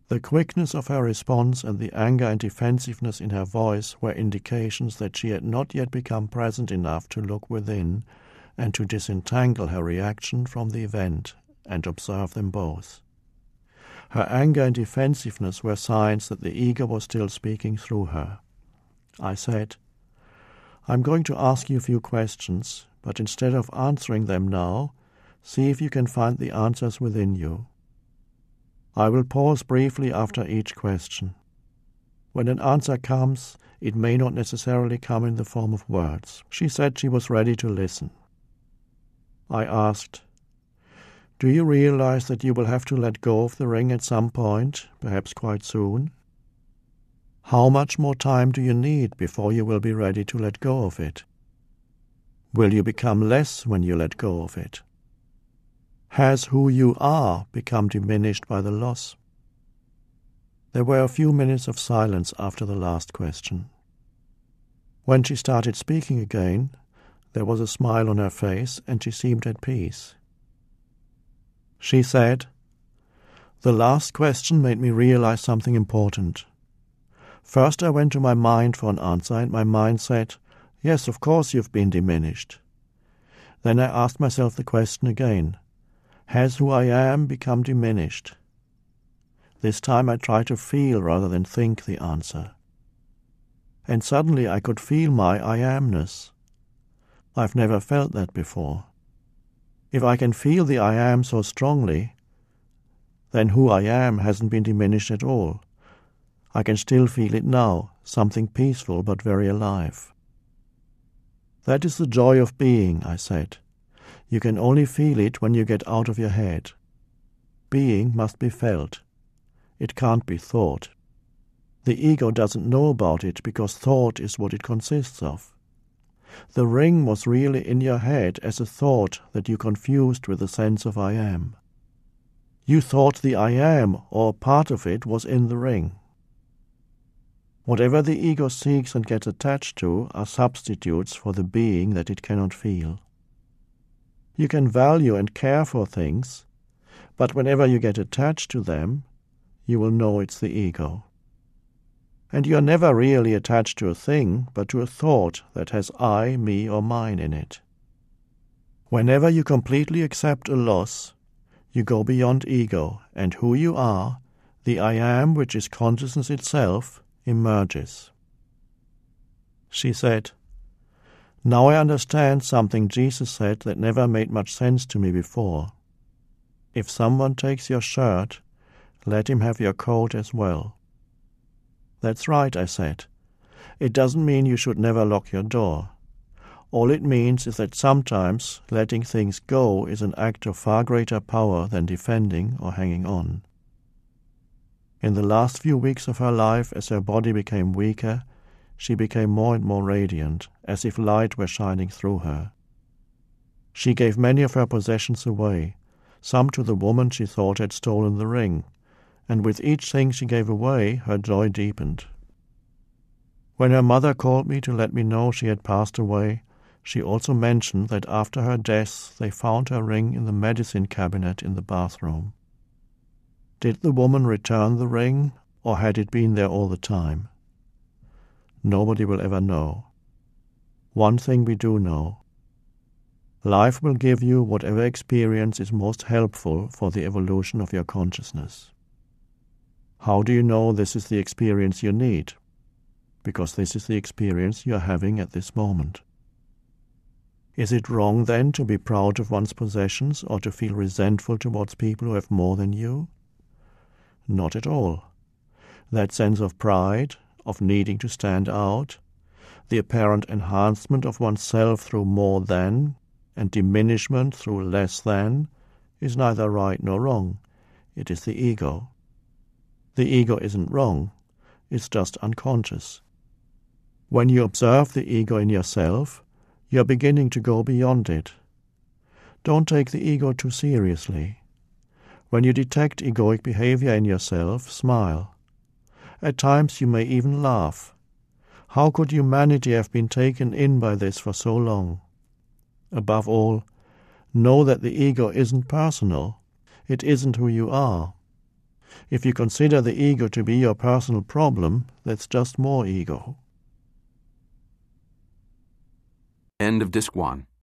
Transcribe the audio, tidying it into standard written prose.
The quickness of her response and the anger and defensiveness in her voice were indications that she had not yet become present enough to look within and to disentangle her reaction from the event and observe them both. Her anger and defensiveness were signs that the ego was still speaking through her. I said, "I'm going to ask you a few questions, but instead of answering them now, see if you can find the answers within you. I will pause briefly after each question. When an answer comes, it may not necessarily come in the form of words." She said she was ready to listen. I asked, "Do you realize that you will have to let go of the ring at some point, perhaps quite soon? How much more time do you need before you will be ready to let go of it? Will you become less when you let go of it? Has who you are become diminished by the loss?" There were a few minutes of silence after the last question. When she started speaking again, there was a smile on her face and she seemed at peace. She said, "The last question made me realize something important. First I went to my mind for an answer and my mind said, 'Yes, of course you've been diminished.' Then I asked myself the question again, 'Has who I am become diminished?' This time I tried to feel rather than think the answer. And suddenly I could feel my I amness. I've never felt that before. If I can feel the I am so strongly, then who I am hasn't been diminished at all. I can still feel it now, something peaceful but very alive." "That is the joy of being," I said. "You can only feel it when you get out of your head. Being must be felt. It can't be thought. The ego doesn't know about it because thought is what it consists of. The ring was really in your head as a thought that you confused with the sense of I am. You thought the I am, or part of it, was in the ring. Whatever the ego seeks and gets attached to are substitutes for the being that it cannot feel. You can value and care for things, but whenever you get attached to them, you will know it's the ego. And you are never really attached to a thing, but to a thought that has I, me, or mine in it. Whenever you completely accept a loss, you go beyond ego, and who you are, the I am, which is consciousness itself, emerges." She said, "Now I understand something Jesus said that never made much sense to me before. If someone takes your shirt, let him have your coat as well." "That's right," I said. "It doesn't mean you should never lock your door. All it means is that sometimes letting things go is an act of far greater power than defending or hanging on." In the last few weeks of her life, as her body became weaker, she became more and more radiant, as if light were shining through her. She gave many of her possessions away, some to the woman she thought had stolen the ring, and with each thing she gave away, her joy deepened. When her mother called me to let me know she had passed away, she also mentioned that after her death they found her ring in the medicine cabinet in the bathroom. Did the woman return the ring, or had it been there all the time? Nobody will ever know. One thing we do know. Life will give you whatever experience is most helpful for the evolution of your consciousness. How do you know this is the experience you need? Because this is the experience you are having at this moment. Is it wrong then to be proud of one's possessions or to feel resentful towards people who have more than you? Not at all. That sense of pride, of needing to stand out, the apparent enhancement of oneself through more than, and diminishment through less than, is neither right nor wrong. It is the ego. The ego isn't wrong, it's just unconscious. When you observe the ego in yourself, you are beginning to go beyond it. Don't take the ego too seriously. When you detect egoic behavior in yourself, smile. At times you may even laugh. How could humanity have been taken in by this for so long? Above all, know that the ego isn't personal. It isn't who you are. If you consider the ego to be your personal problem, that's just more ego. End of Disc 1.